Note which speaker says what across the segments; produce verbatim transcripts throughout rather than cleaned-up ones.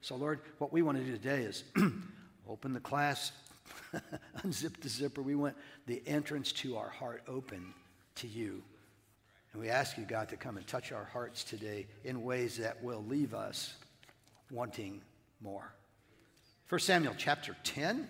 Speaker 1: So, Lord, what we want to do today is open the clasp, unzip the zipper. We want the entrance to our heart open to you. And we ask you, God, to come and touch our hearts today in ways that will leave us wanting more. First Samuel chapter ten,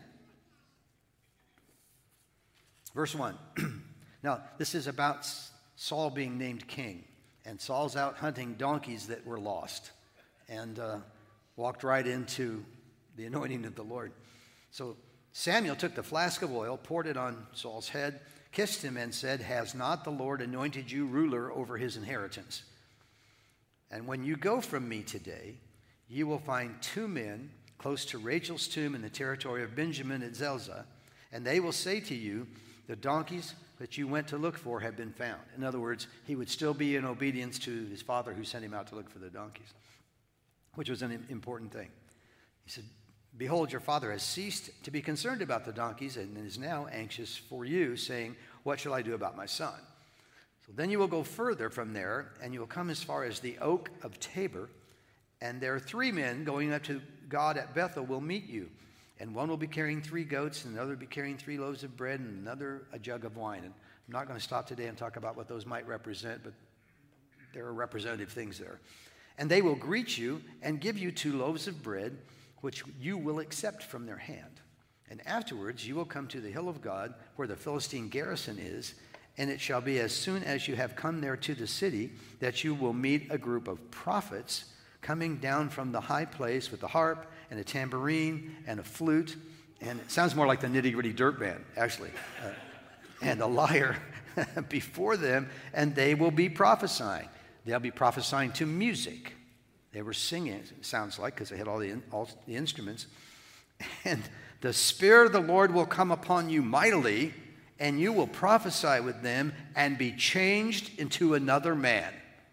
Speaker 1: verse one. Now, this is about Saul being named king. And Saul's out hunting donkeys that were lost and uh, walked right into the anointing of the Lord. So Samuel took the flask of oil, poured it on Saul's head, kissed him, and said, "Has not the Lord anointed you ruler over his inheritance? And when you go from me today, you will find two men close to Rachel's tomb in the territory of Benjamin at Zelzah, and they will say to you, the donkeys that you went to look for have been found." In other words, he would still be in obedience to his father who sent him out to look for the donkeys, which was an important thing. He said, "Behold, your father has ceased to be concerned about the donkeys and is now anxious for you, saying, 'What shall I do about my son?' So then you will go further from there, and you will come as far as the oak of Tabor, and there are three men going up to God at Bethel will meet you. And one will be carrying three goats, and another will be carrying three loaves of bread, and another a jug of wine." And I'm not going to stop today and talk about what those might represent, but there are representative things there. "And they will greet you and give you two loaves of bread, which you will accept from their hand. And afterwards you will come to the hill of God, where the Philistine garrison is, and it shall be as soon as you have come there to the city, that you will meet a group of prophets coming down from the high place with a harp and a tambourine and a flute, and it sounds more like the Nitty Gritty Dirt Band, actually, uh, and a lyre before them, and they will be prophesying. They'll be prophesying to music. They were singing, it sounds like, because they had all the, all the instruments. And the Spirit of the Lord will come upon you mightily, and you will prophesy with them and be changed into another man."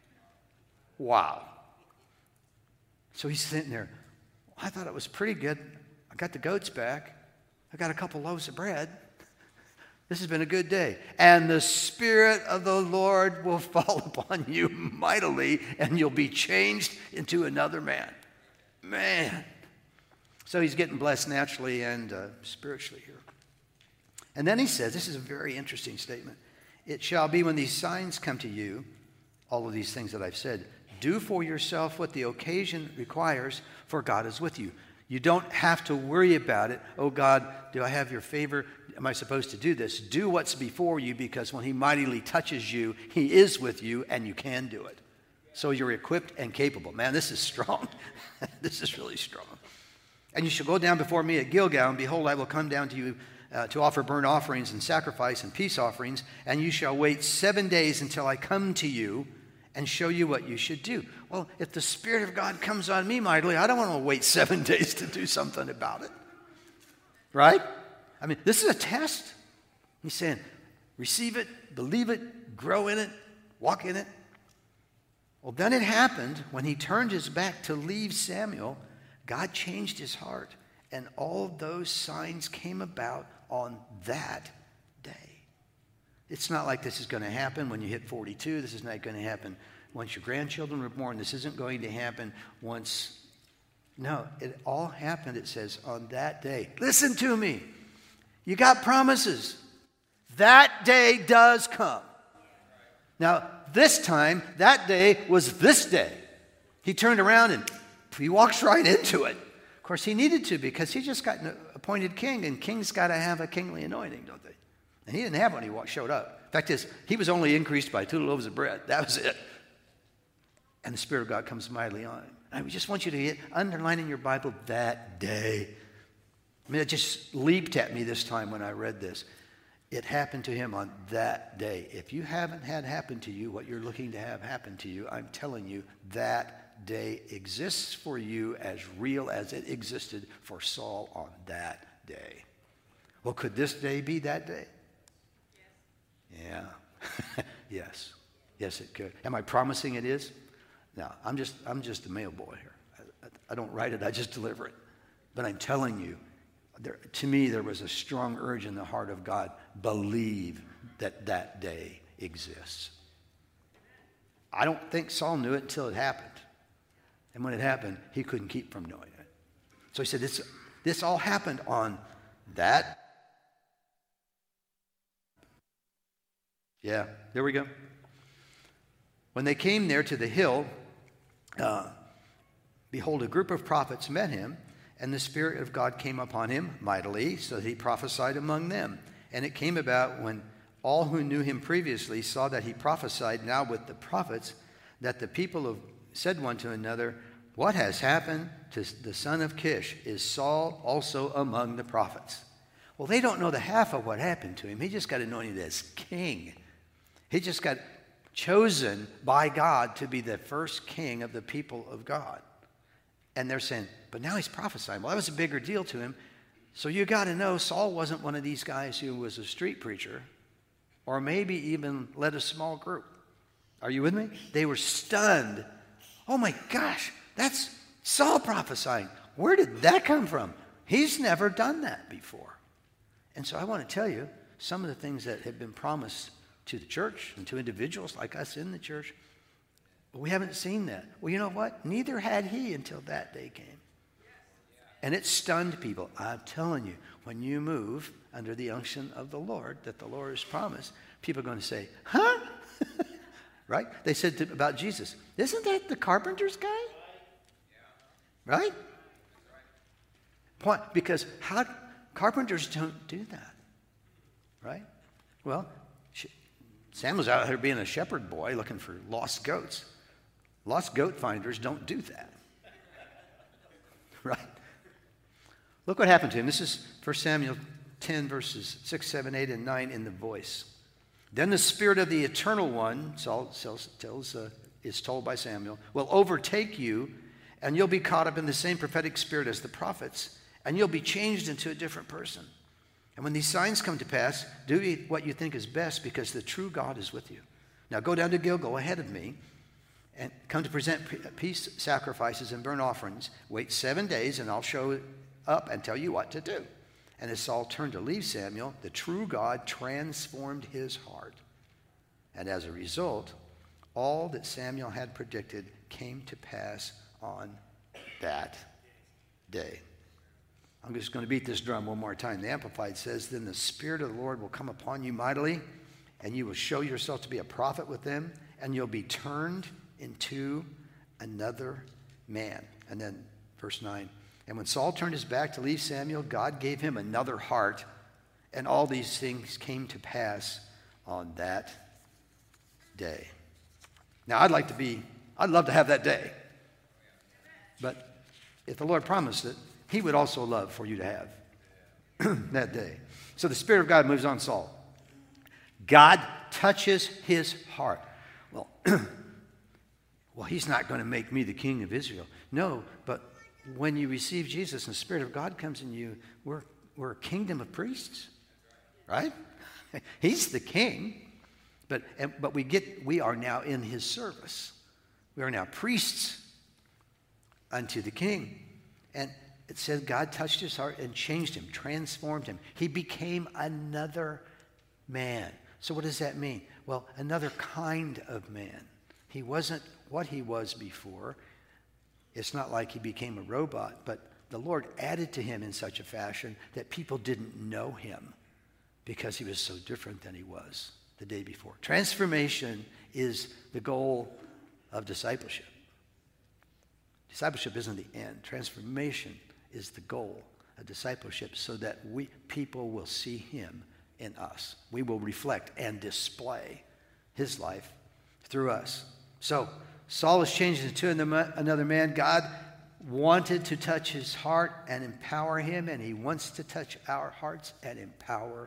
Speaker 1: Wow. So he's sitting there. "I thought it was pretty good. I got the goats back. I got a couple loaves of bread. This has been a good day. And the Spirit of the Lord will fall upon you mightily, and you'll be changed into another man." Man. So he's getting blessed naturally and uh, spiritually here. And then he says, this is a very interesting statement. "It shall be when these signs come to you," all of these things that I've said, "do for yourself what the occasion requires, for God is with you." You don't have to worry about it. "Oh God, do I have your favor? Am I supposed to do this?" Do what's before you, because when he mightily touches you, he is with you and you can do it. So you're equipped and capable. Man, this is strong. This is really strong. "And you shall go down before me at Gilgal, and behold, I will come down to you uh, to offer burnt offerings and sacrifice and peace offerings, and you shall wait seven days until I come to you and show you what you should do." Well, if the Spirit of God comes on me mightily, I don't want to wait seven days to do something about it. Right? I mean, this is a test. He's saying, receive it, believe it, grow in it, walk in it. Well, then it happened when he turned his back to leave Samuel, God changed his heart, and all those signs came about on that day. It's not like this is going to happen when you hit forty-two. This is not going to happen once your grandchildren were born. This isn't going to happen once. No, it all happened, it says, on that day. Listen to me. You got promises. That day does come. Now, this time, that day was this day. He turned around and he walks right into it. Of course, he needed to, because he just got appointed king, and kings got to have a kingly anointing, don't they? And he didn't have one when he showed up. In fact, his, he was only increased by two loaves of bread. That was it. And the Spirit of God comes mightily on him. I just want you to get, underline in your Bible, that day. I mean, it just leaped at me this time when I read this. It happened to him on that day. If you haven't had happen to you what you're looking to have happen to you, I'm telling you, that day exists for you as real as it existed for Saul on that day. Well, could this day be that day? Yeah. Yes. Yes, it could. Am I promising it is? No, I'm just I'm just a mail boy here. I, I, I don't write it, I just deliver it. But I'm telling you, there, to me, there was a strong urge in the heart of God. Believe that that day exists. I don't think Saul knew it until it happened. And when it happened, he couldn't keep from knowing it. So he said, this, this all happened on that. Yeah, there we go. When they came there to the hill, uh, behold, a group of prophets met him, and the Spirit of God came upon him mightily, so that he prophesied among them. And it came about when all who knew him previously saw that he prophesied now with the prophets, that the people of, said one to another, what has happened to the son of Kish? Is Saul also among the prophets? Well, they don't know the half of what happened to him. He just got anointed as king. He just got chosen by God to be the first king of the people of God. And they're saying, but now he's prophesying. Well, that was a bigger deal to him. So you got to know Saul wasn't one of these guys who was a street preacher or maybe even led a small group. Are you with me? They were stunned. Oh my gosh, that's Saul prophesying. Where did that come from? He's never done that before. And so I want to tell you some of the things that have been promised to the church and to individuals like us in the church. But we haven't seen that. Well, you know what? Neither had he until that day came. And it stunned people. I'm telling you, when you move under the unction of the Lord that the Lord has promised, people are going to say, huh? Right? They said to, about Jesus, isn't that the carpenter's guy? Right? Point, because how carpenters don't do that. Right? Well, Samuel's out here being a shepherd boy looking for lost goats. Lost goat finders don't do that. Right? Look what happened to him. This is First Samuel ten, verses six, seven, eight, and nine in the Voice. Then the Spirit of the Eternal One, Saul tells, uh, is told by Samuel, will overtake you, and you'll be caught up in the same prophetic spirit as the prophets, and you'll be changed into a different person. And when these signs come to pass, do what you think is best, because the true God is with you. Now go down to Gilgal ahead of me, and come to present peace sacrifices and burnt offerings. Wait seven days, and I'll show up and tell you what to do. And as Saul turned to leave Samuel, the true God transformed his heart. And as a result, all that Samuel had predicted came to pass on that day. I'm just going to beat this drum one more time. The Amplified says, then the Spirit of the Lord will come upon you mightily, and you will show yourself to be a prophet with them, and you'll be turned into another man. And then verse nine. And when Saul turned his back to leave Samuel, God gave him another heart, and all these things came to pass on that day. Now, I'd like to be, I'd love to have that day. But if the Lord promised it, he would also love for you to have that day. So the Spirit of God moves on Saul. God touches his heart. Well, well, he's not going to make me the king of Israel. No, but when you receive Jesus and the Spirit of God comes in you, we're, we're a kingdom of priests, right? He's the king, but, and, but we, get, we are now in his service. We are now priests unto the king. And it says God touched his heart and changed him, transformed him. He became another man. So what does that mean? Well, another kind of man. He wasn't what he was before. It's not like he became a robot, but the Lord added to him in such a fashion that people didn't know him because he was so different than he was the day before. Transformation is the goal of discipleship. Discipleship isn't the end. Transformation is the goal of discipleship, so that we people will see him in us. We will reflect and display his life through us. So Saul is changed into another man. God wanted to touch his heart and empower him, and he wants to touch our hearts and empower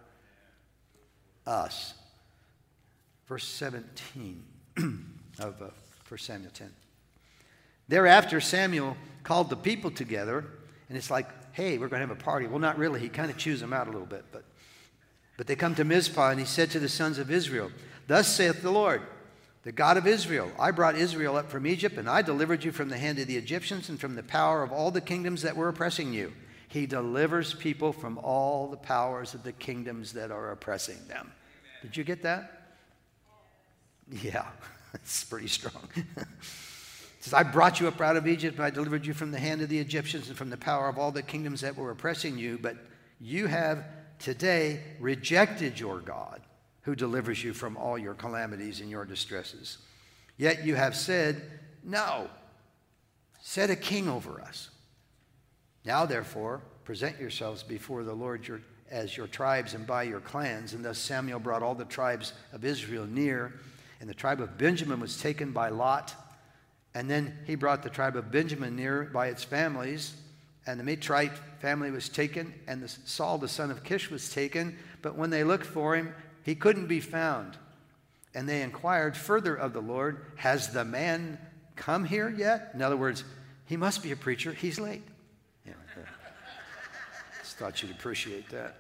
Speaker 1: us. Verse seventeen of uh, First Samuel ten. Thereafter, Samuel called the people together, and it's like, hey, we're going to have a party. Well, not really. He kind of chews them out a little bit. But, but they come to Mizpah, and he said to the sons of Israel, thus saith the Lord, the God of Israel, I brought Israel up from Egypt, and I delivered you from the hand of the Egyptians and from the power of all the kingdoms that were oppressing you. He delivers people from all the powers of the kingdoms that are oppressing them. Did you get that? Yeah, it's pretty strong. says, I brought you up out of Egypt, and I delivered you from the hand of the Egyptians and from the power of all the kingdoms that were oppressing you. But you have today rejected your God, who delivers you from all your calamities and your distresses. Yet you have said, no, set a king over us. Now, therefore, present yourselves before the Lord your, as your tribes and by your clans. And thus Samuel brought all the tribes of Israel near, and the tribe of Benjamin was taken by Lot. And then he brought the tribe of Benjamin near by its families, and the Mitrite family was taken, and the, Saul the son of Kish was taken. But when they looked for him, he couldn't be found. And they inquired further of the Lord, has the man come here yet? In other words, he must be a preacher. He's late. Yeah, just thought you'd appreciate that.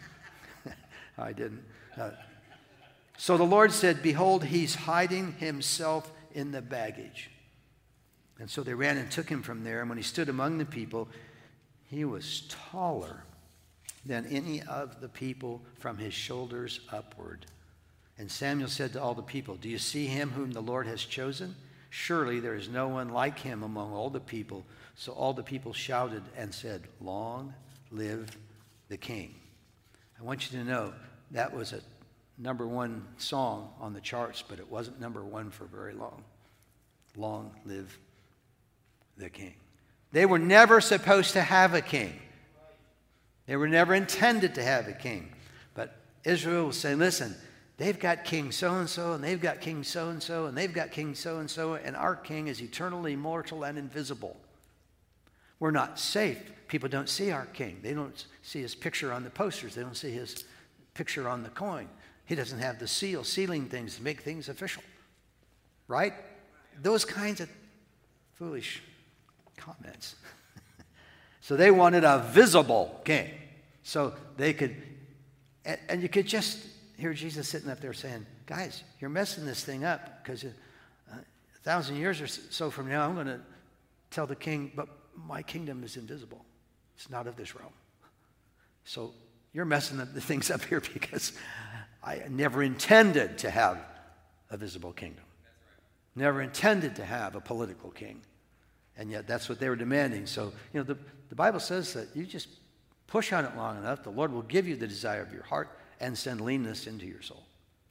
Speaker 1: I didn't. Uh, so the Lord said, behold, he's hiding himself in the baggage. And so they ran and took him from there. And when he stood among the people, he was taller than any of the people from his shoulders upward. And Samuel said to all the people, do you see him whom the Lord has chosen? Surely there is no one like him among all the people. So all the people shouted and said, long live the king. I want you to know that was a number one song on the charts, but it wasn't number one for very long. Long live the king. They were never supposed to have a king. They were never intended to have a king. But Israel was saying, listen, they've got king so-and-so, and they've got king so-and-so, and they've got king so-and-so, and our king is eternally immortal and invisible. We're not safe. People don't see our king. They don't see his picture on the posters. They don't see his picture on the coin. He doesn't have the seal, sealing things to make things official. Right? Those kinds of foolish comments. So they wanted a visible king. So they could, and, and you could just hear Jesus sitting up there saying, guys, you're messing this thing up, because a, a thousand years or so from now, I'm going to tell the king, but my kingdom is invisible. It's not of this realm. So you're messing up the things up here, because I never intended to have a visible kingdom. Never intended to have a political king. And yet that's what they were demanding. So, you know, the, the Bible says that you just push on it long enough, the Lord will give you the desire of your heart and send leanness into your soul.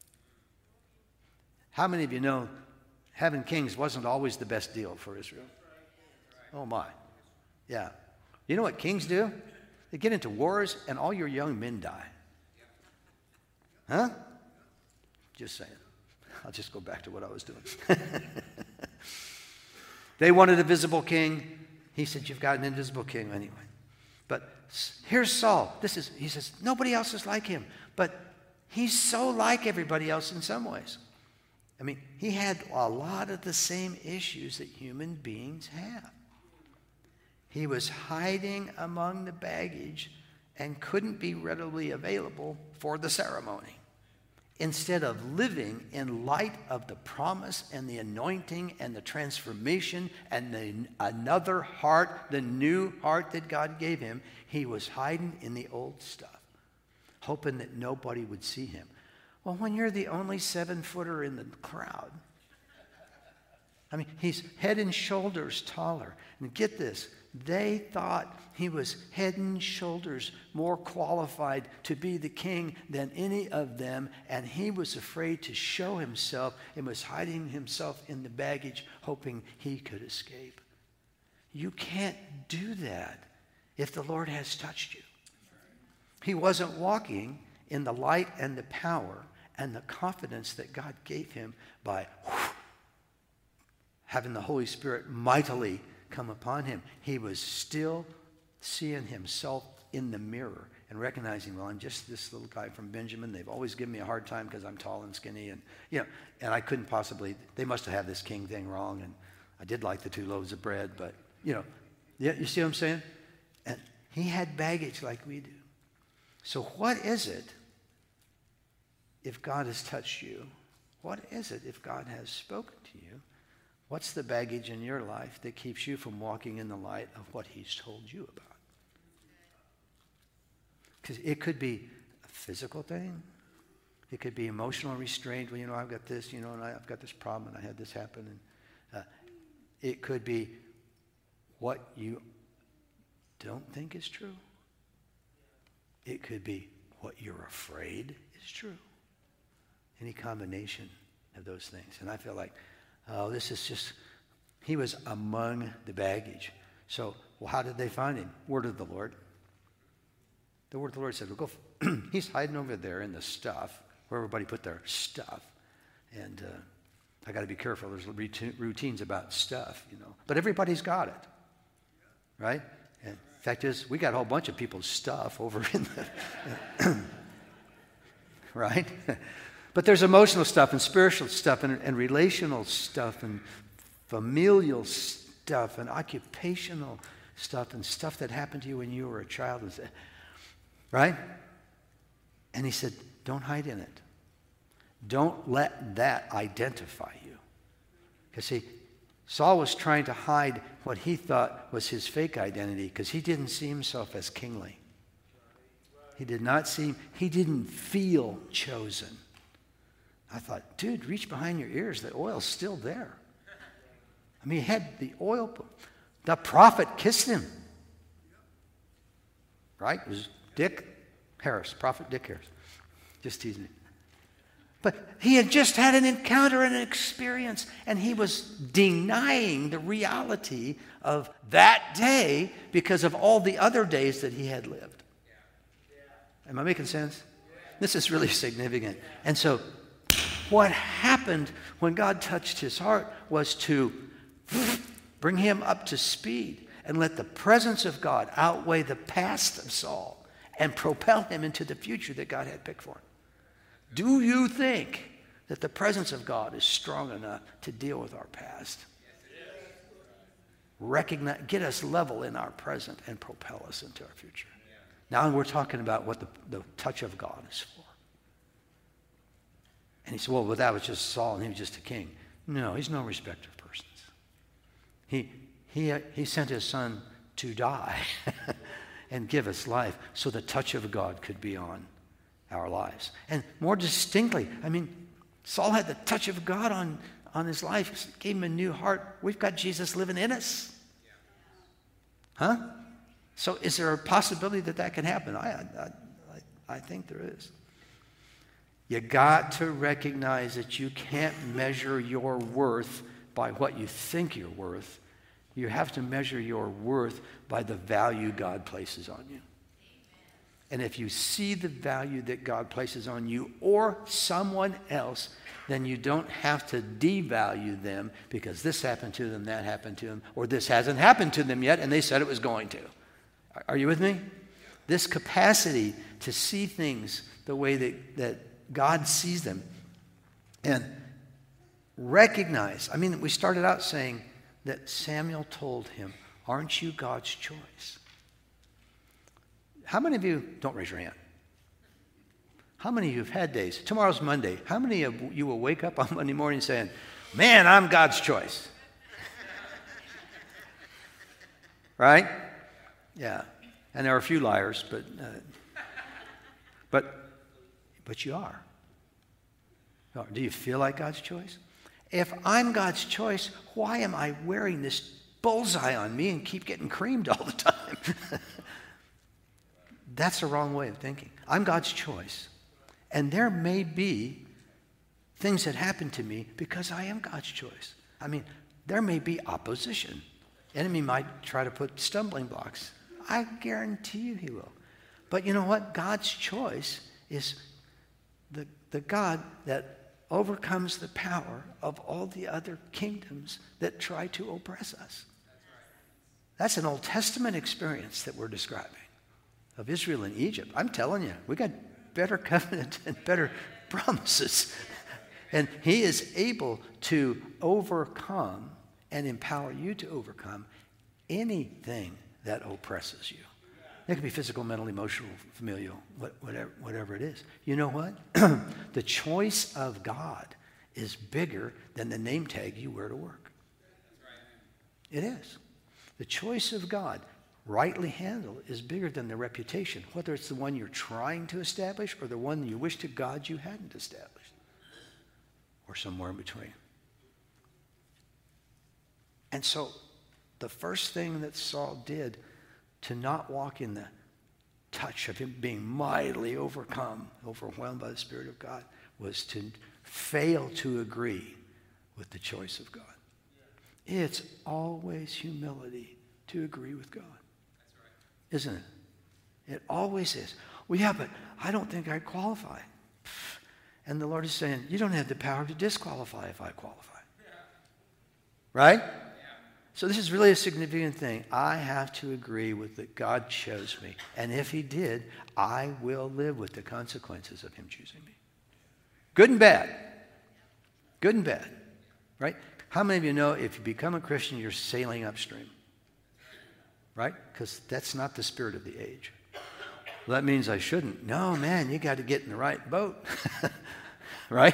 Speaker 1: How many of you know having kings wasn't always the best deal for Israel? Oh my. Yeah. You know what kings do? They get into wars and all your young men die. Huh? Just saying. I'll just go back to what I was doing. They wanted a visible king. He said, you've got an invisible king anyway. But here's Saul. This is, he says, nobody else is like him. But he's so like everybody else in some ways. I mean, he had a lot of the same issues that human beings have. He was hiding among the baggage and couldn't be readily available for the ceremony. Instead of living in light of the promise and the anointing and the transformation and the another heart, the new heart that God gave him, he was hiding in the old stuff, hoping that nobody would see him. Well, when you're the only seven-footer in the crowd, I mean, he's head and shoulders taller. And get this, they thought he was head and shoulders more qualified to be the king than any of them, and he was afraid to show himself and was hiding himself in the baggage, hoping he could escape. You can't do that if the Lord has touched you. He wasn't walking in the light and the power and the confidence that God gave him by whew, having the Holy Spirit mightily come upon him. He was still seeing himself in the mirror and recognizing, well, I'm just this little guy from Benjamin. They've always given me a hard time because I'm tall and skinny, and you know, and I couldn't possibly, they must have had this king thing wrong, and I did like the two loaves of bread, but you know, yeah, you see what I'm saying? And he had baggage like we do. So what is it if God has touched you? What is it if God has spoken to you? What's the baggage in your life that keeps you from walking in the light of what he's told you about? Because it could be a physical thing. It could be emotional restraint. Well, you know, I've got this, you know, and I've got this problem, and I had this happen. And uh, It could be what you don't think is true. It could be what you're afraid is true. Any combination of those things. And I feel like, oh, this is just, he was among the baggage. So, well, how did they find him? Word of the Lord. The word of the Lord said, well, go. He's hiding over there in the stuff, where everybody put their stuff. And uh, I got to be careful. There's routines about stuff, you know. But everybody's got it, right? And the fact is, we got a whole bunch of people's stuff over in the, right? But there's emotional stuff and spiritual stuff and, and relational stuff and familial stuff and occupational stuff and stuff that happened to you when you were a child, right? And he said, don't hide in it. Don't let that identify you. Because see, Saul was trying to hide what he thought was his fake identity because he didn't see himself as kingly. He did not see, he didn't feel chosen. I thought, dude, reach behind your ears. The oil's still there. I mean, he had the oil. The prophet kissed him. Right? It was Dick Harris, Prophet Dick Harris. Just teasing him. But he had just had an encounter and an experience, and he was denying the reality of that day because of all the other days that he had lived. Am I making sense? This is really significant. And so what happened when God touched his heart was to bring him up to speed and let the presence of God outweigh the past of Saul and propel him into the future that God had picked for him. Do you think that the presence of God is strong enough to deal with our past? Recognize, get us level in our present and propel us into our future. Now we're talking about what the, the touch of God is for. And he said, well, but that was just Saul and he was just a king. No, he's no respecter of persons. He, he, he sent his son to die and give us life so the touch of God could be on our lives. And more distinctly, I mean, Saul had the touch of God on, on his life, gave him a new heart. We've got Jesus living in us. Huh? So is there a possibility that that can happen? I, I, I, I think there is. You got to recognize that you can't measure your worth by what you think you're worth. You have to measure your worth by the value God places on you. And if you see the value that God places on you or someone else, then you don't have to devalue them because this happened to them, that happened to them, or this hasn't happened to them yet, and they said it was going to. Are you with me? This capacity to see things the way that, that God sees them and recognize. I mean, we started out saying that Samuel told him, aren't you God's choice? How many of you, don't raise your hand. How many of you have had days? Tomorrow's Monday. How many of you will wake up on Monday morning saying, man, I'm God's choice? Right? Yeah. And there are a few liars, but uh, but but you are. Do you feel like God's choice? If I'm God's choice, why am I wearing this bullseye on me and keep getting creamed all the time? That's the wrong way of thinking. I'm God's choice. And there may be things that happen to me because I am God's choice. I mean, there may be opposition. Enemy might try to put stumbling blocks. I guarantee you he will. But you know what? God's choice is the, the God that overcomes the power of all the other kingdoms that try to oppress us. That's an Old Testament experience that we're describing of Israel and Egypt. I'm telling you, we got better covenant and better promises. And he is able to overcome and empower you to overcome anything that oppresses you. It could be physical, mental, emotional, familial, whatever, whatever it is. You know what? The choice of God is bigger than the name tag you wear to work. It is. The choice of God, rightly handled, is bigger than the reputation, whether it's the one you're trying to establish or the one you wish to God you hadn't established, or somewhere in between. And so the first thing that Saul did to not walk in the touch of him being mightily overcome, overwhelmed by the Spirit of God, was to fail to agree with the choice of God. It's always humility to agree with God. That's right. Isn't it? It always is. Well, yeah, but I don't think I qualify. And the Lord is saying, you don't have the power to disqualify if I qualify. Yeah. Right? Yeah. So this is really a significant thing. I have to agree with that God chose me. And if he did, I will live with the consequences of him choosing me. Good and bad. Good and bad. Right? How many of you know if you become a Christian, you're sailing upstream? Right? Because that's not the spirit of the age. Well, that means I shouldn't. No, man, you got to get in the right boat. Right?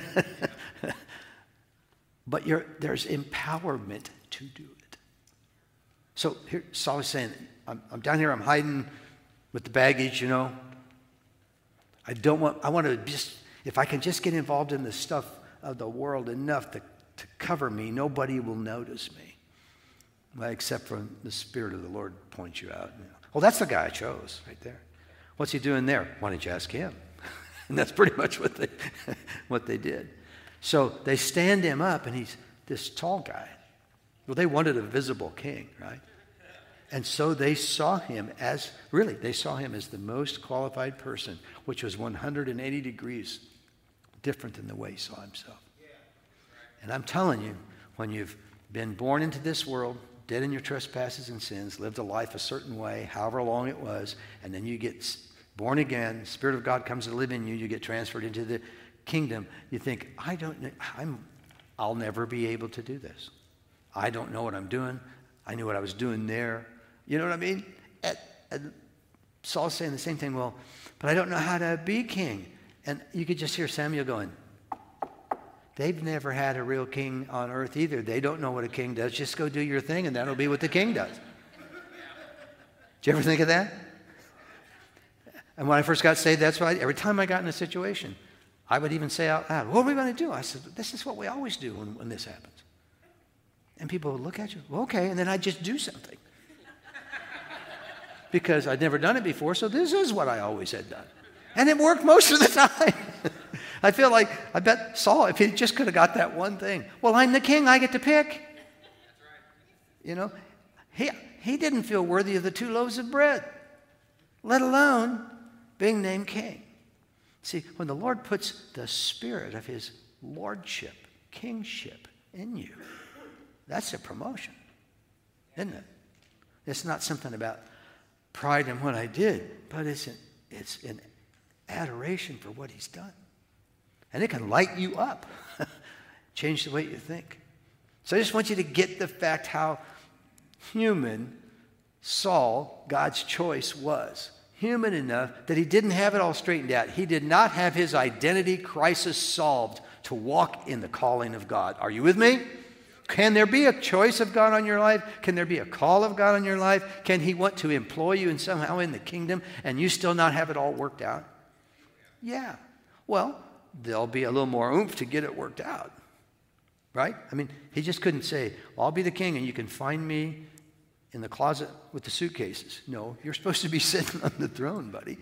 Speaker 1: But you're, there's empowerment to do it. So here, Saul is saying, I'm, I'm down here, I'm hiding with the baggage, you know. I don't want, I want to just, if I can just get involved in the stuff of the world enough to, to cover me, nobody will notice me. Well, except for the Spirit of the Lord points you out. You know. Well, that's the guy I chose right there. What's he doing there? Why don't you ask him? And that's pretty much what they, what they did. So they stand him up, and he's this tall guy. Well, they wanted a visible king, right? And so they saw him as, really, they saw him as the most qualified person, which was one hundred eighty degrees different than the way he saw himself. And I'm telling you, when you've been born into this world, dead in your trespasses and sins, lived a life a certain way, however long it was, and then you get born again, the Spirit of God comes to live in you, you get transferred into the kingdom, you think, I don't know, I'm, I'll never be able to do this. I don't know what I'm doing. I knew what I was doing there. You know what I mean? And, and Saul's saying the same thing, well, but I don't know how to be king. And you could just hear Samuel going, they've never had a real king on earth either. They don't know what a king does. Just go do your thing, and that'll be what the king does. Did you ever think of that? And when I first got saved, that's why every time I got in a situation, I would even say out loud, what are we going to do? I said, this is what we always do when, when this happens. And people would look at you, well, okay, and then I'd just do something. Because I'd never done it before, so this is what I always had done. And it worked most of the time. I feel like, I bet Saul, if he just could have got that one thing, well, I'm the king, I get to pick. You know, he, he didn't feel worthy of the two loaves of bread, let alone being named king. See, when the Lord puts the spirit of his lordship, kingship in you, that's a promotion, isn't it? It's not something about pride in what I did, but it's an, it's an adoration for what he's done. And it can light you up, change the way you think. So I just want you to get the fact how human Saul, God's choice, was. Human enough that he didn't have it all straightened out. He did not have his identity crisis solved to walk in the calling of God. Are you with me? Can there be a choice of God on your life? Can there be a call of God on your life? Can he want to employ you in somehow in the kingdom and you still not have it all worked out? Yeah. Well, there'll be a little more oomph to get it worked out. Right? I mean, he just couldn't say, well, I'll be the king and you can find me in the closet with the suitcases. No, you're supposed to be sitting on the throne, buddy.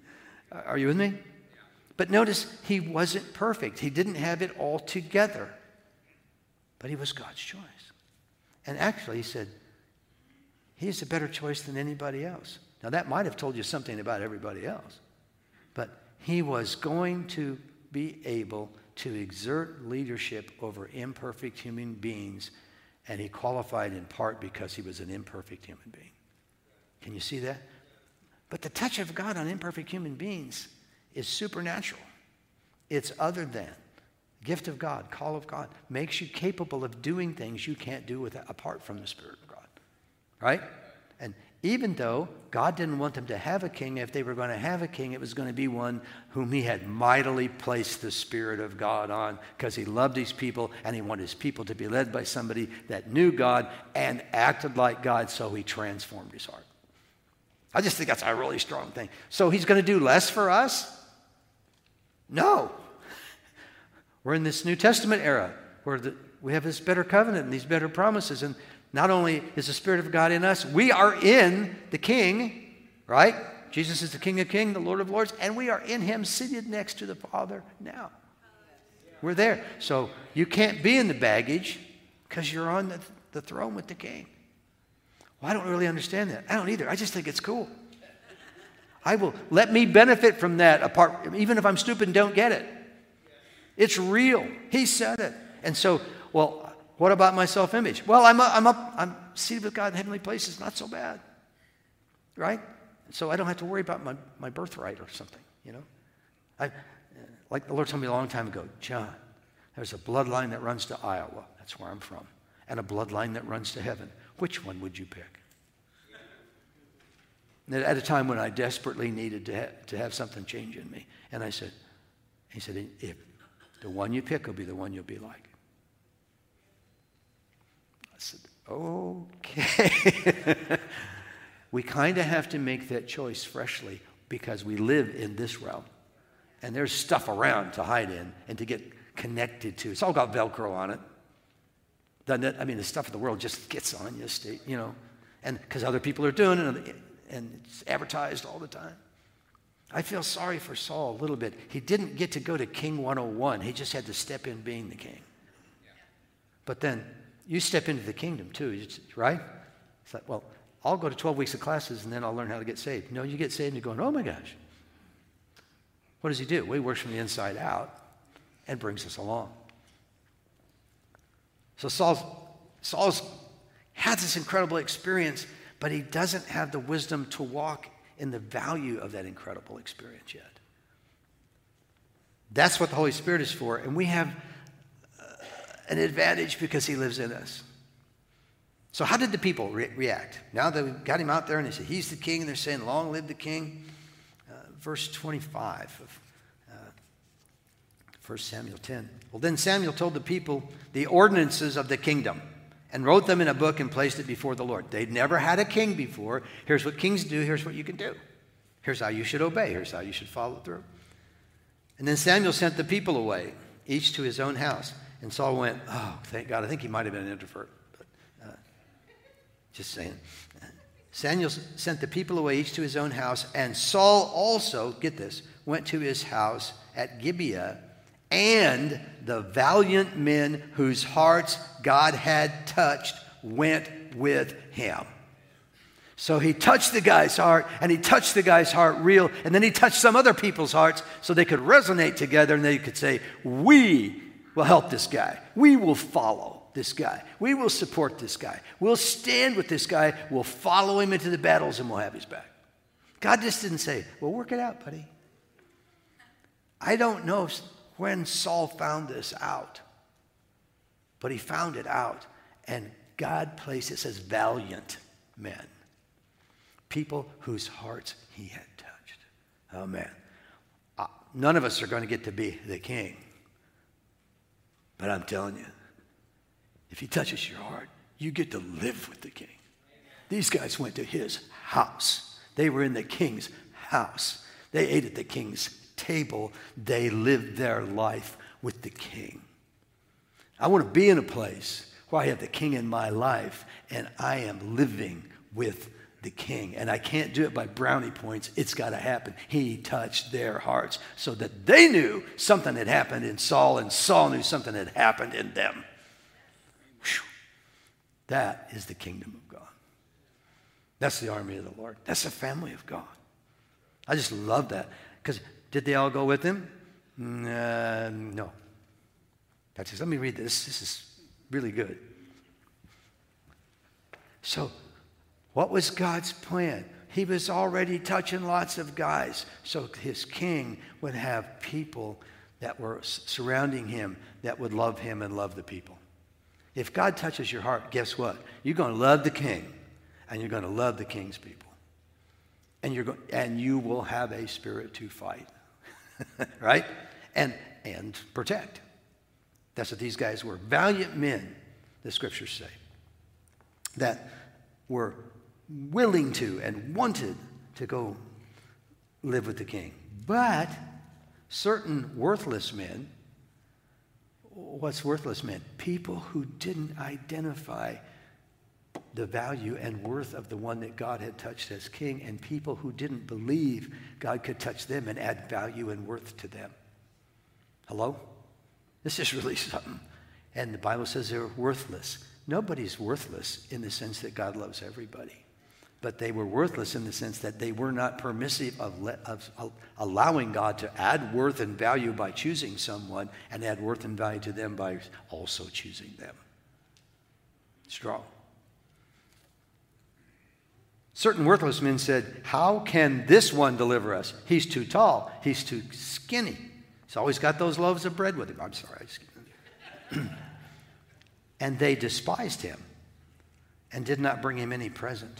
Speaker 1: Are you with me? But notice, he wasn't perfect. He didn't have it all together. But he was God's choice. And actually, he said, he's a better choice than anybody else. Now, that might have told you something about everybody else. But he was going to be able to exert leadership over imperfect human beings, and he qualified in part because he was an imperfect human being. Can you see that? But the touch of God on imperfect human beings is supernatural. It's other than. Gift of God, call of God, makes you capable of doing things you can't do with, apart from the Spirit of God. Right? And even though God didn't want them to have a king, if they were going to have a king, it was going to be one whom he had mightily placed the Spirit of God on, because he loved his people and he wanted his people to be led by somebody that knew God and acted like God, so he transformed his heart. I just think that's a really strong thing. So he's going to do less for us? No. We're in this New Testament era where the, We have this better covenant and these better promises. And not only is the Spirit of God in us, we are in the King, right? Jesus is the King of Kings, the Lord of Lords, and we are in him seated next to the Father now. We're there. So you can't be in the baggage because you're on the, the throne with the King. Well, I don't really understand that. I don't either. I just think it's cool. I will let me benefit from that apart, even if I'm stupid and don't get it. It's real. He said it. And so, well, what about my self-image? Well, I'm up, I'm up, I'm seated with God in heavenly places. Not so bad, right? So I don't have to worry about my, my birthright or something, you know. I, like the Lord told me a long time ago, John, there's a bloodline that runs to Iowa. That's where I'm from. And a bloodline that runs to heaven. Which one would you pick? And at a time when I desperately needed to, ha- to have something change in me. And I said, he said, if the one you pick will be the one you'll be like. I said, okay. We kind of have to make that choice freshly because we live in this realm. And there's stuff around to hide in and to get connected to. It's all got Velcro on it. Doesn't it? I mean, the stuff of the world just gets on you, stay, you know, and because other people are doing it and it's advertised all the time. I feel sorry for Saul a little bit. He didn't get to go to King one oh one. He just had to step in being the king. But then you step into the kingdom too, right? It's like, well, I'll go to twelve weeks of classes and then I'll learn how to get saved. No, you get saved and you're going, oh my gosh. What does he do? Well, he works from the inside out and brings us along. So Saul's, Saul's had this incredible experience, but he doesn't have the wisdom to walk in the value of that incredible experience yet. That's what the Holy Spirit is for, and we have uh, an advantage because he lives in us. So how did the people re- react? Now that we've got him out there and they say, he's the king, and they're saying, long live the king. Uh, verse twenty-five of uh, First Samuel ten. Well, then Samuel told the people the ordinances of the kingdom and wrote them in a book and placed it before the Lord. They'd never had a king before. Here's what kings do. Here's what you can do. Here's how you should obey. Here's how you should follow through. And then Samuel sent the people away, each to his own house. And Saul went, oh, thank God. I think he might have been an introvert. But uh, just saying. Samuel sent the people away, each to his own house. And Saul also, get this, went to his house at Gibeah. And the valiant men whose hearts God had touched went with him. So he touched the guy's heart, and he touched the guy's heart real, and then he touched some other people's hearts so they could resonate together, and they could say, we will help this guy. We will follow this guy. We will support this guy. We'll stand with this guy. We'll follow him into the battles, and we'll have his back. God just didn't say, well, work it out, buddy. I don't know if when Saul found this out, but he found it out, and God placed, it says, valiant men, people whose hearts he had touched. Oh, man. Uh, none of us are going to get to be the king, but I'm telling you, if he touches your heart, you get to live with the king. These guys went to his house. They were in the king's house. They ate at the king's table. They lived their life with the king. I want to be in a place where I have the king in my life and I am living with the king. And I can't do it by brownie points. It's got to happen. He touched their hearts so that they knew something had happened in Saul and Saul knew something had happened in them. Whew. That is the kingdom of God. That's the army of the Lord. That's the family of God. I just love that. Because did they all go with him? Uh, no. That's just, let me read this. This is really good. So, what was God's plan? He was already touching lots of guys. So his king would have people that were surrounding him that would love him and love the people. If God touches your heart, guess what? You're going to love the king, and you're going to love the king's people. And you're go- and you will have a spirit to fight. Right? And and protect. That's what these guys were. Valiant men, the scriptures say, that were willing to and wanted to go live with the king. But certain worthless men what's worthless meant? People who didn't identify the value and worth of the one that God had touched as king, and people who didn't believe God could touch them and add value and worth to them. Hello? This is really something. And the Bible says they're worthless. Nobody's worthless in the sense that God loves everybody. But they were worthless in the sense that they were not permissive of, le- of, of allowing God to add worth and value by choosing someone and add worth and value to them by also choosing them. Strong. Certain worthless men said, how can this one deliver us? He's too tall. He's too skinny. He's always got those loaves of bread with him. I'm sorry. I just... And they despised him and did not bring him any present.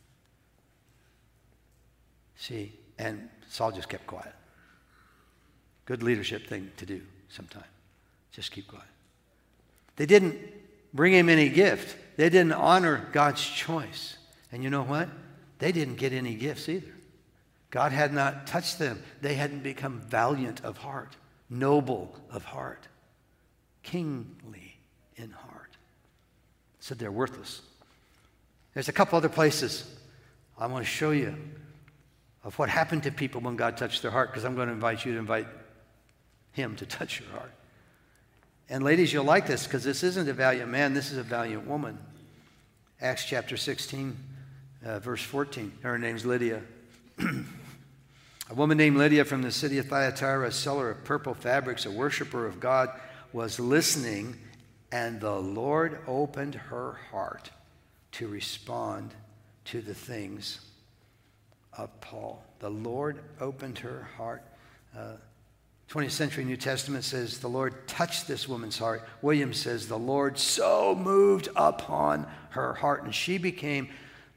Speaker 1: See, and Saul just kept quiet. Good leadership thing to do sometimes. Just keep quiet. They didn't bring him any gift. They didn't honor God's choice. And you know what? They didn't get any gifts either. God had not touched them. They hadn't become valiant of heart, noble of heart, kingly in heart. Said they're worthless. There's a couple other places I want to show you of what happened to people when God touched their heart, because I'm going to invite you to invite him to touch your heart. And ladies, you'll like this, because this isn't a valiant man, this is a valiant woman. Acts chapter sixteen, uh, verse fourteen. Her name's Lydia. A woman named Lydia from the city of Thyatira, a seller of purple fabrics, a worshiper of God, was listening, and the Lord opened her heart to respond to the things of Paul. The Lord opened her heart. Uh, twentieth century New Testament says the Lord touched this woman's heart. Williams says the Lord so moved upon her heart, and she became,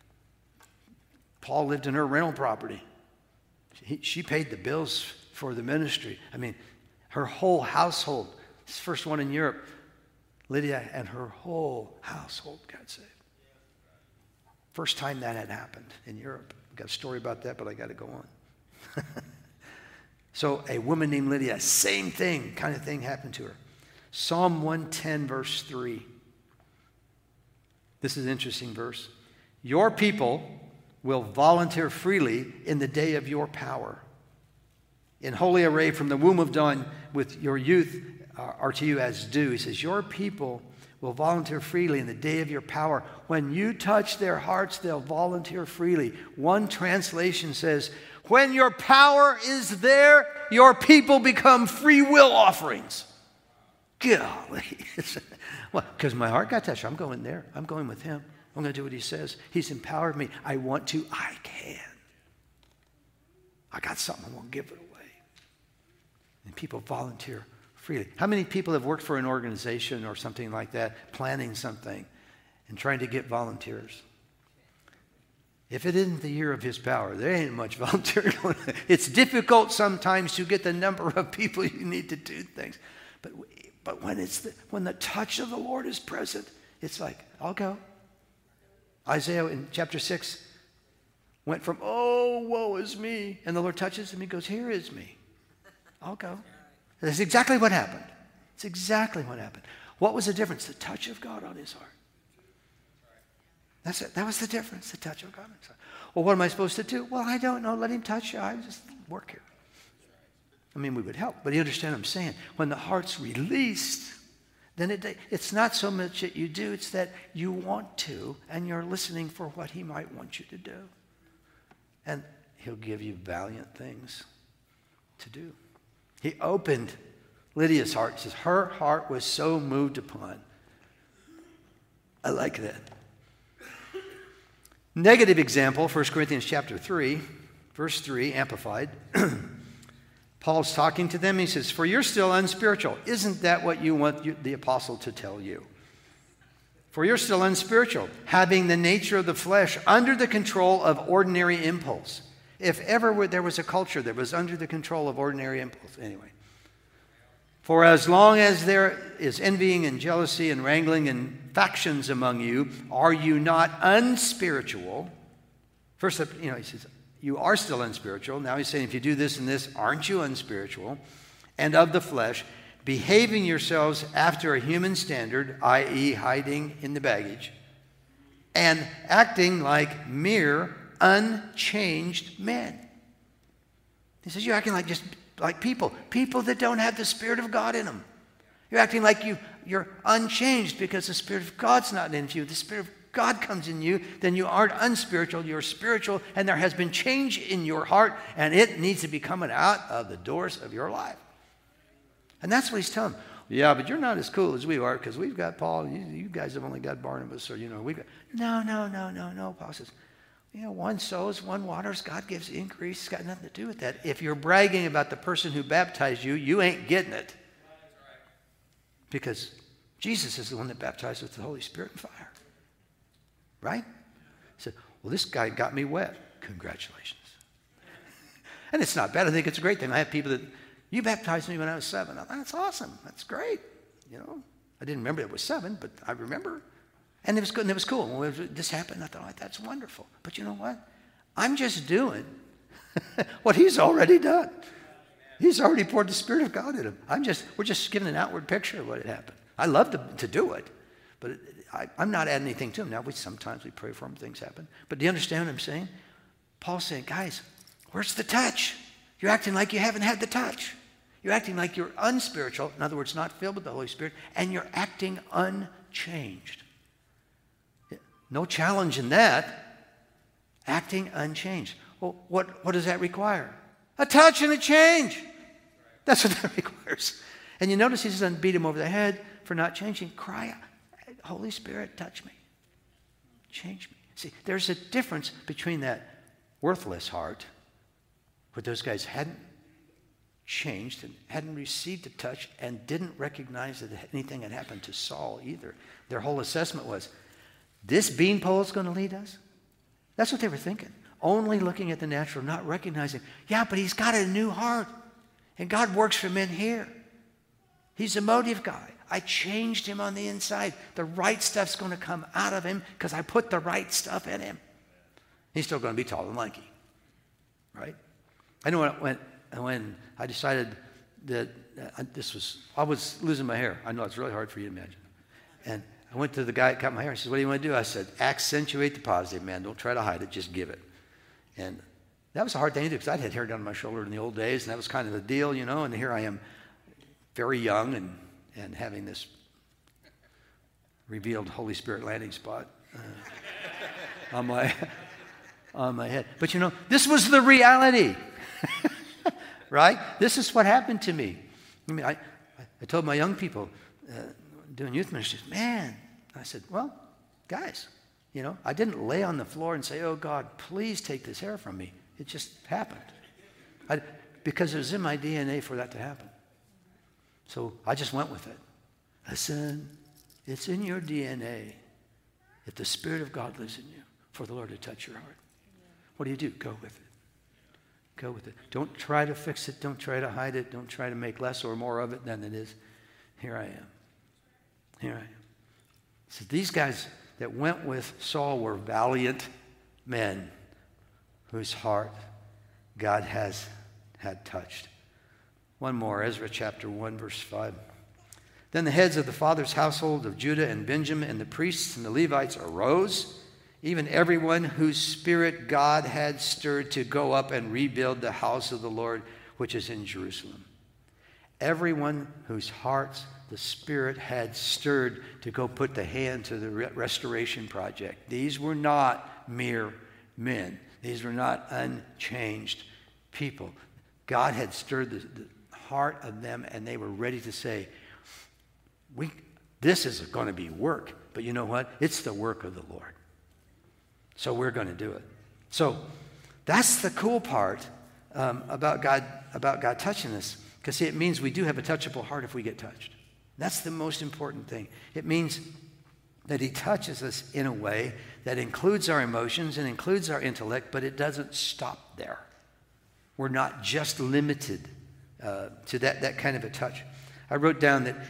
Speaker 1: Paul lived in her rental property. He, she paid the bills for the ministry. I mean, her whole household, this first one in Europe, Lydia and her whole household got saved. First time that had happened in Europe. I've got a story about that, but I got to go on. So a woman named Lydia, same thing, kind of thing happened to her. Psalm one ten, verse three. This is an interesting verse. Your people will volunteer freely in the day of your power. In holy array from the womb of dawn with your youth are to you as dew. He says, your people will volunteer freely in the day of your power. When you touch their hearts, they'll volunteer freely. One translation says, when your power is there, your people become free will offerings. Golly. Well, because my heart got touched. I'm going there. I'm going with him. I'm going to do what he says. He's empowered me. I want to. I can. I got something. I won't give it away. And people volunteer freely. How many people have worked for an organization or something like that, planning something and trying to get volunteers? If it isn't the year of his power, there ain't much volunteering. It's difficult sometimes to get the number of people you need to do things. But, but when, it's the, when the touch of the Lord is present, it's like, I'll go. Isaiah in chapter six went from, oh, woe is me. And the Lord touches him. He goes, here is me. I'll go. That's exactly what happened. It's exactly what happened. What was the difference? The touch of God on his heart. That's it. That was the difference, the touch of God on his heart. Well, what am I supposed to do? Well, I don't know. Let him touch you. I just work here. I mean, we would help. But you understand what I'm saying? When the heart's released, then it, it's not so much that you do, it's that you want to, and you're listening for what he might want you to do. And he'll give you valiant things to do. He opened Lydia's heart. It says her heart was so moved upon. I like that. Negative example, First Corinthians chapter three, verse three, amplified. Paul's talking to them. He says, for you're still unspiritual. Isn't that what you want the apostle to tell you? For you're still unspiritual, having the nature of the flesh under the control of ordinary impulse. If ever there was a culture that was under the control of ordinary impulse, anyway. For as long as there is envying and jealousy and wrangling and factions among you, are you not unspiritual? First, you know, he says, you are still unspiritual. Now he's saying, if you do this and this, aren't you unspiritual? And of the flesh, behaving yourselves after a human standard, that is hiding in the baggage, and acting like mere unchanged men. He says, you're acting like just like people, people that don't have the Spirit of God in them. You're acting like you, you're unchanged because the Spirit of God's not in you. The Spirit of God comes in you, then you aren't unspiritual, you're spiritual, and there has been change in your heart, and it needs to be coming out of the doors of your life. And that's what he's telling them. Yeah, but you're not as cool as we are because we've got Paul, and you, you guys have only got Barnabas, or, you know, we've got... No, no, no, no, no, Paul says, you know, one sows, one waters, God gives increase. It's got nothing to do with that. If you're bragging about the person who baptized you, you ain't getting it. Because Jesus is the one that baptized with the Holy Spirit and fire. Right? He said, well, this guy got me wet. Congratulations. And it's not bad. I think it's a great thing. I have people that, you baptized me when I was seven. I thought, that's awesome. That's great. You know, I didn't remember it was seven, but I remember. And it was good, and it was cool. When this happened, I thought, oh, that's wonderful. But you know what? I'm just doing what he's already done. He's already poured the Spirit of God in him. I'm just, we're just giving an outward picture of what had happened. I love to, to do it, but it, I, I'm not adding anything to him. Now, we sometimes we pray for him, things happen. But do you understand what I'm saying? Paul's saying, guys, where's the touch? You're acting like you haven't had the touch. You're acting like you're unspiritual, in other words, not filled with the Holy Spirit, and you're acting unchanged. No challenge in that. Acting unchanged. Well, what, what does that require? A touch and a change. That's what that requires. And you notice he doesn't beat him over the head for not changing. Cry out, Holy Spirit, touch me. Change me. See, there's a difference between that worthless heart, where those guys hadn't changed and hadn't received a touch and didn't recognize that anything had happened to Saul either. Their whole assessment was, this beanpole is going to lead us? That's what they were thinking. Only looking at the natural, not recognizing, yeah, but he's got a new heart. And God works for men here. He's a motive guy. I changed him on the inside. The right stuff's going to come out of him because I put the right stuff in him. He's still going to be tall and lanky. Right? I know when, when, when I decided that uh, this was, I was losing my hair. I know it's really hard for you to imagine. And I went to the guy that cut my hair. He said, what do you want to do? I said, accentuate the positive, man. Don't try to hide it. Just give it. And that was a hard thing to do because I'd had hair down my shoulder in the old days, and that was kind of the deal, you know. And here I am, very young, and, and having this revealed Holy Spirit landing spot uh, on my on my head. But you know, this was the reality, right? This is what happened to me. I mean, I, I told my young people uh, doing youth ministries, man, I said, well, guys, you know, I didn't lay on the floor and say, oh, God, please take this hair from me. It just happened. I, because it was in my D N A for that to happen. So I just went with it. Listen, it's in your D N A if the Spirit of God lives in you for the Lord to touch your heart. What do you do? Go with it. Go with it. Don't try to fix it. Don't try to hide it. Don't try to make less or more of it than it is. Here I am. Here I am. So these guys that went with Saul were valiant men whose heart God has had touched. One more, Ezra chapter one, verse five. Then the heads of the father's household of Judah and Benjamin and the priests and the Levites arose, even everyone whose spirit God had stirred to go up and rebuild the house of the Lord, which is in Jerusalem. Everyone whose hearts the Spirit had stirred to go put the hand to the restoration project. These were not mere men. These were not unchanged people. God had stirred the, the heart of them, and they were ready to say, "We, this is going to be work, but you know what? It's the work of the Lord. So we're going to do it." So that's the cool part um, about God, about God touching us, because see, it means we do have a touchable heart if we get touched. That's the most important thing. It means that he touches us in a way that includes our emotions and includes our intellect, but it doesn't stop there. We're not just limited uh, to that, that kind of a touch. I wrote down that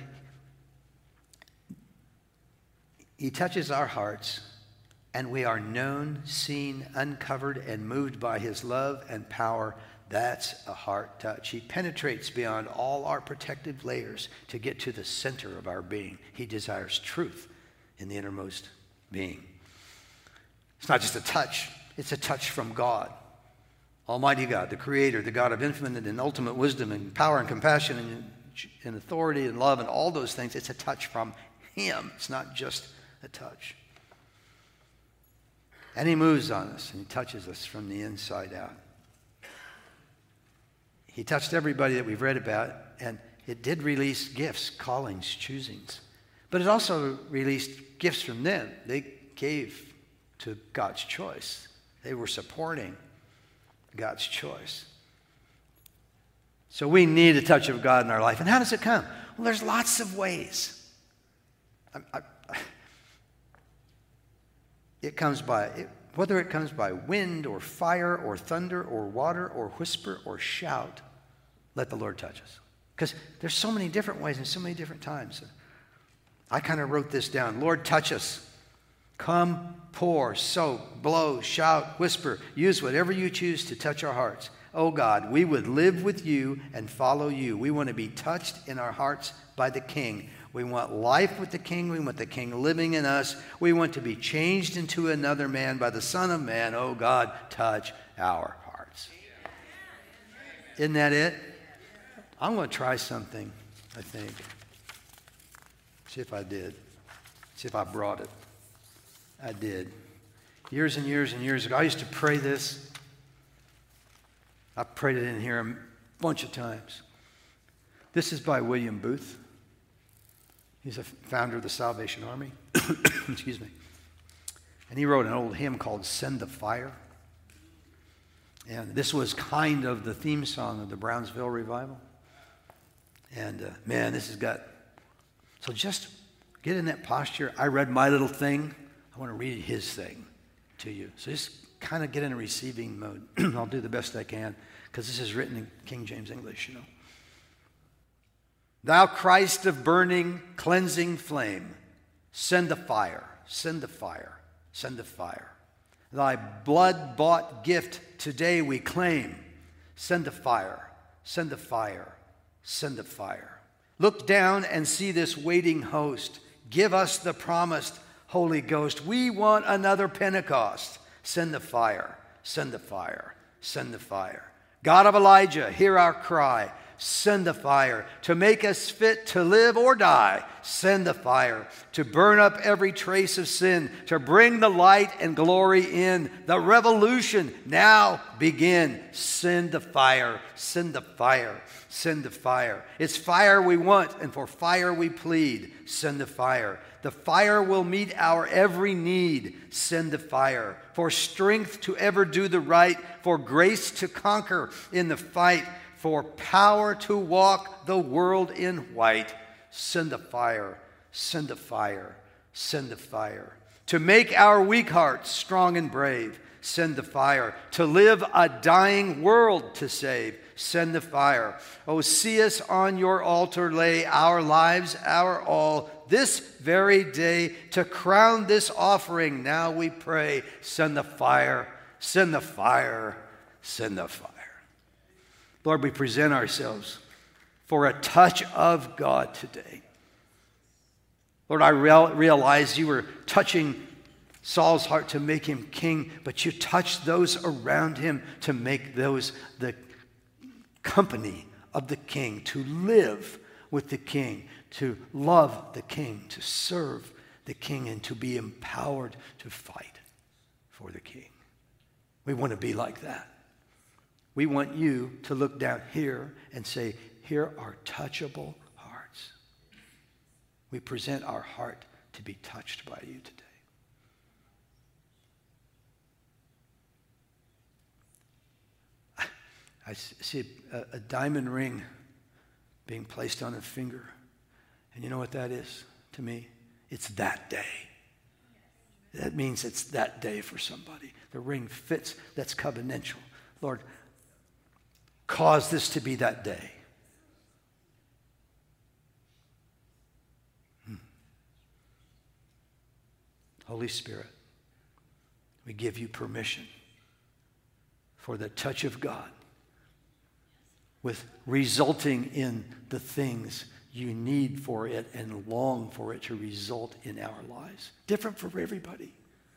Speaker 1: he touches our hearts, and we are known, seen, uncovered, and moved by his love and power That's a heart touch. He penetrates beyond all our protective layers to get to the center of our being. He desires truth in the innermost being. It's not just a touch. It's a touch from God. Almighty God, the Creator, the God of infinite and ultimate wisdom and power and compassion and, and authority and love and all those things. It's a touch from Him. It's not just a touch. And He moves on us and He touches us from the inside out. He touched everybody that we've read about, and it did release gifts, callings, choosings. But it also released gifts from them. They gave to God's choice. They were supporting God's choice. So we need a touch of God in our life. And how does it come? Well, there's lots of ways. I, I, it comes by, it, whether it comes by wind or fire or thunder or water or whisper or shout, let the Lord touch us. Because there's so many different ways and so many different times. I kind of wrote this down. Lord, touch us. Come, pour, soak, blow, shout, whisper. Use whatever you choose to touch our hearts. Oh God, we would live with you and follow you. We want to be touched in our hearts by the King. We want life with the King. We want the King living in us. We want to be changed into another man by the Son of Man. Oh God, touch our hearts. Isn't that it? I'm going to try something, I think. See if I did. See if I brought it. I did. Years and years and years ago, I used to pray this. I prayed it in here a bunch of times. This is by William Booth. He's a founder of the Salvation Army. Excuse me. And he wrote an old hymn called Send the Fire. And this was kind of the theme song of the Brownsville revival. And uh, man, this has got... So just get in that posture. I read my little thing. I want to read his thing to you. So just kind of get in a receiving mode. I'll do the best I can because this is written in King James English, you know. Thou Christ of burning, cleansing flame, send the fire, send the fire, send the fire. Thy blood-bought gift today we claim. Send the fire, send the fire, send the fire. Look down and see this waiting host. Give us the promised Holy Ghost. We want another Pentecost. Send the fire, send the fire, send the fire. God of Elijah, hear our cry. Send the fire to make us fit to live or die. Send the fire to burn up every trace of sin, to bring the light and glory in. The revolution now begin. Send the fire, send the fire, send the fire. It's fire we want, and for fire we plead. Send the fire. The fire will meet our every need. Send the fire. For strength to ever do the right, for grace to conquer in the fight, for power to walk the world in white. Send the fire, send the fire, send the fire. To make our weak hearts strong and brave. Send the fire. To live a dying world to save. Send the fire. Oh, see us on your altar lay our lives, our all, this very day. To crown this offering, now we pray. Send the fire, send the fire, send the fire. Lord, we present ourselves for a touch of God today. Lord, I real, realize you were touching Saul's heart to make him king, but you touched those around him to make those the company of the king, to live with the king, to love the king, to serve the king, and to be empowered to fight for the king. We want to be like that. We want you to look down here and say, here are touchable hearts. We present our heart to be touched by you today. I see a, a diamond ring being placed on a finger. And you know what that is to me? It's that day. That means it's that day for somebody. The ring fits. That's covenantal. Lord, cause this to be that day. Hmm. Holy Spirit, we give you permission for the touch of God with resulting in the things you need for it and long for it to result in our lives. Different for everybody.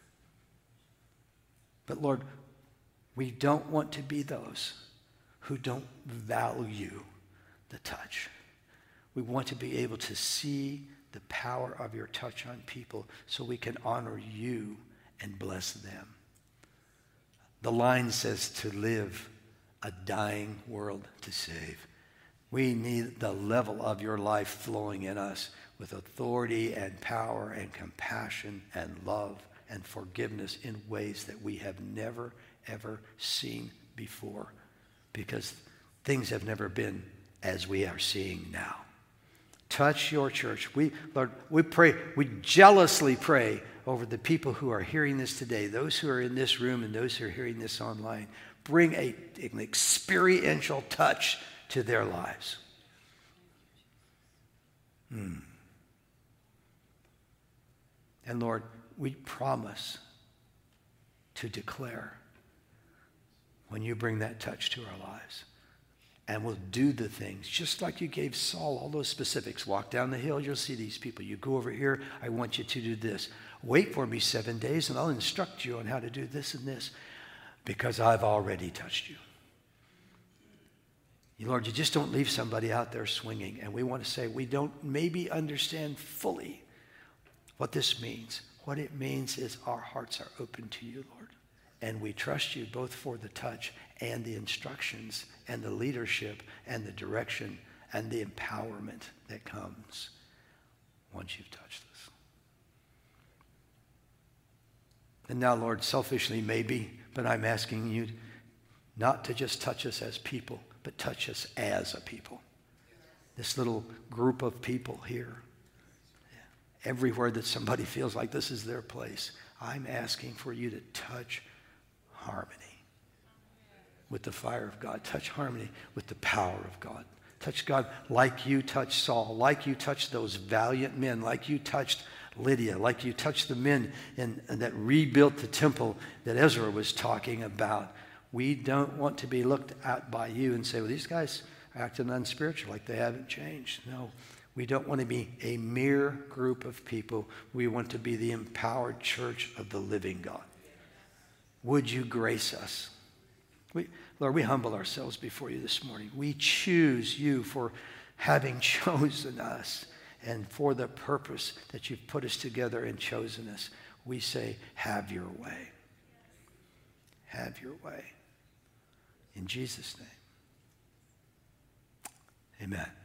Speaker 1: But Lord, we don't want to be those who don't value the touch. We want to be able to see the power of your touch on people so we can honor you and bless them. The line says to live a dying world to save. We need the level of your life flowing in us with authority and power and compassion and love and forgiveness in ways that we have never, ever seen before, because things have never been as we are seeing now. Touch your church. We, Lord, we pray, we jealously pray over the people who are hearing this today, those who are in this room and those who are hearing this online. Bring a, an experiential touch to their lives. Hmm. And Lord, we promise to declare when you bring that touch to our lives. And we'll do the things, just like you gave Saul all those specifics. Walk down the hill, you'll see these people. You go over here, I want you to do this. Wait for me seven days, and I'll instruct you on how to do this and this, because I've already touched you. Lord, you just don't leave somebody out there swinging. And we want to say we don't maybe understand fully what this means. What it means is our hearts are open to you, Lord. And we trust you both for the touch and the instructions and the leadership and the direction and the empowerment that comes once you've touched us. And now, Lord, selfishly maybe, but I'm asking you not to just touch us as people, but touch us as a people. This little group of people here. Everywhere that somebody feels like this is their place, I'm asking for you to touch harmony with the fire of God. Touch harmony with the power of God. Touch God like you touched Saul, like you touched those valiant men, like you touched Lydia, like you touched the men in, in that rebuilt the temple that Ezra was talking about. We don't want to be looked at by you and say, well, these guys are acting unspiritual, like they haven't changed. No, we don't want to be a mere group of people. We want to be the empowered church of the living God. Would you grace us? We, Lord, we humble ourselves before you this morning. We choose you for having chosen us and for the purpose that you've put us together and chosen us. We say, have your way. Have your way. In Jesus' name, amen.